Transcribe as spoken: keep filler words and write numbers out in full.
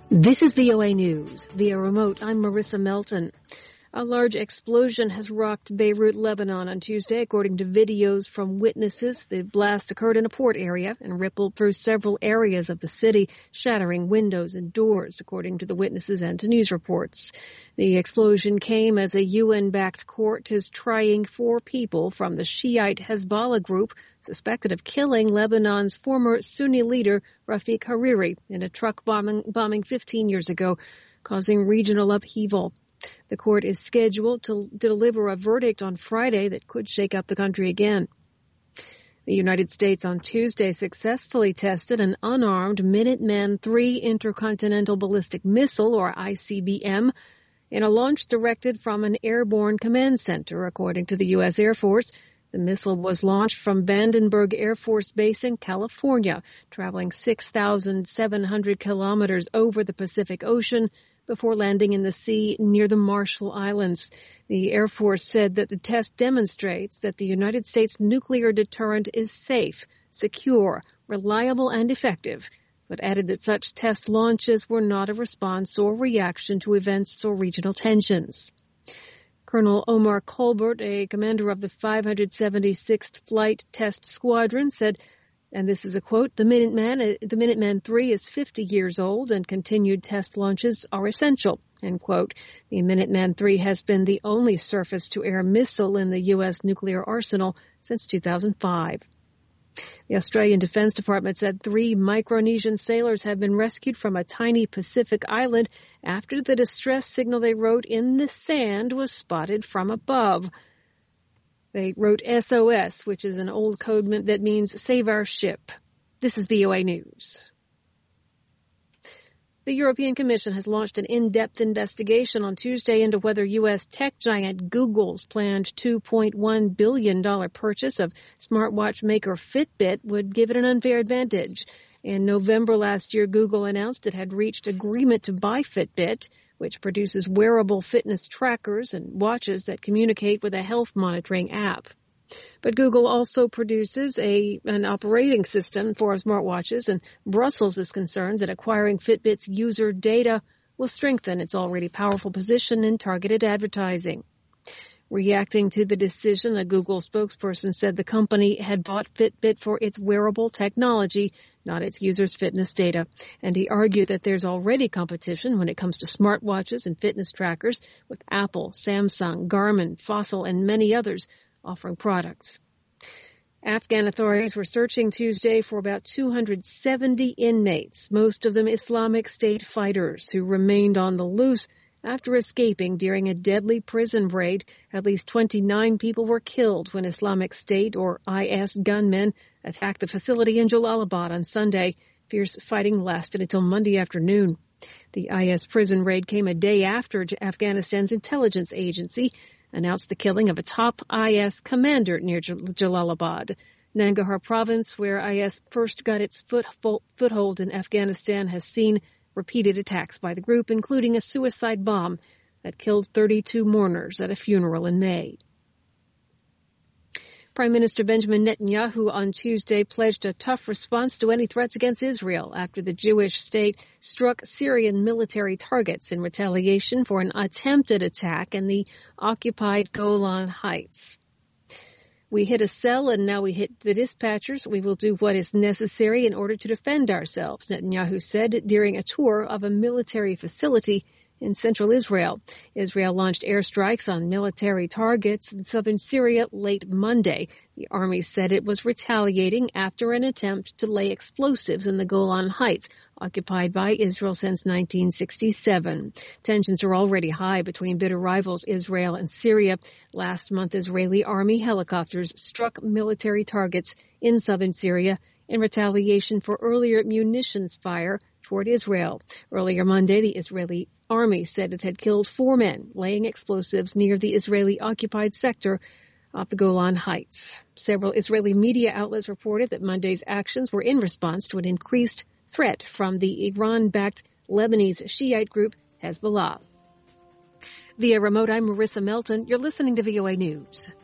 This is V O A News. Via remote, I'm Marissa Melton. A large explosion has rocked Beirut, Lebanon on Tuesday, according to videos from witnesses. The blast occurred in a port area and rippled through several areas of the city, shattering windows and doors, according to the witnesses and to news reports. The explosion came as a U N-backed court is trying four people from the Shiite Hezbollah group suspected of killing Lebanon's former Sunni leader, Rafiq Hariri, in a truck bombing, bombing fifteen years ago, causing regional upheaval. The court is scheduled to deliver a verdict on Friday that could shake up the country again. The United States on Tuesday successfully tested an unarmed Minuteman three intercontinental ballistic missile, or I C B M, in a launch directed from an airborne command center, according to the U S Air Force. The missile was launched from Vandenberg Air Force Base in California, traveling six thousand seven hundred kilometers over the Pacific Ocean before landing in the sea near the Marshall Islands. The Air Force said that the test demonstrates that the United States nuclear deterrent is safe, secure, reliable, and effective, but added that such test launches were not a response or reaction to events or regional tensions. Colonel Omar Colbert, a commander of the five hundred seventy-sixth Flight Test Squadron, said, and this is a quote, the Minuteman, the Minuteman three is fifty years old and continued test launches are essential, end quote. The Minuteman three has been the only surface-to-air missile in the U S nuclear arsenal since two thousand five. The Australian Defence Department said three Micronesian sailors have been rescued from a tiny Pacific island after the distress signal they wrote in the sand was spotted from above. They wrote S O S, which is an old code that means save our ship. This is V O A News. The European Commission has launched an in-depth investigation on Tuesday into whether U S tech giant Google's planned two point one billion dollars purchase of smartwatch maker Fitbit would give it an unfair advantage. In November last year, Google announced it had reached agreement to buy Fitbit, which produces wearable fitness trackers and watches that communicate with a health monitoring app. But Google also produces a an operating system for smartwatches, and Brussels is concerned that acquiring Fitbit's user data will strengthen its already powerful position in targeted advertising. Reacting to the decision, a Google spokesperson said the company had bought Fitbit for its wearable technology, not its users' fitness data. And he argued that there's already competition when it comes to smartwatches and fitness trackers, with Apple, Samsung, Garmin, Fossil, and many others offering products. Afghan authorities were searching Tuesday for about two hundred seventy inmates, most of them Islamic State fighters, who remained on the loose after escaping during a deadly prison raid. At least twenty-nine people were killed when Islamic State, or I S, gunmen attacked the facility in Jalalabad on Sunday. Fierce fighting lasted until Monday afternoon. The I S prison raid came a day after Afghanistan's intelligence agency announced the killing of a top I S commander near Jalalabad. Nangarhar province, where I S first got its foot, foothold in Afghanistan, has seen repeated attacks by the group, including a suicide bomb that killed thirty-two mourners at a funeral in May. Prime Minister Benjamin Netanyahu on Tuesday pledged a tough response to any threats against Israel after the Jewish state struck Syrian military targets in retaliation for an attempted attack in the occupied Golan Heights. We hit a cell and now we hit the dispatchers. We will do what is necessary in order to defend ourselves, Netanyahu said during a tour of a military facility in central Israel. Israel launched airstrikes on military targets in southern Syria late Monday. The army said it was retaliating after an attempt to lay explosives in the Golan Heights, occupied by Israel since nineteen sixty-seven. Tensions are already high between bitter rivals Israel and Syria. Last month, Israeli army helicopters struck military targets in southern Syria in retaliation for earlier munitions fire toward Israel. Earlier Monday, the Israeli army said it had killed four men laying explosives near the Israeli-occupied sector of the Golan Heights. Several Israeli media outlets reported that Monday's actions were in response to an increased threat from the Iran-backed Lebanese Shiite group Hezbollah. Via remote, I'm Marissa Melton. You're listening to V O A News.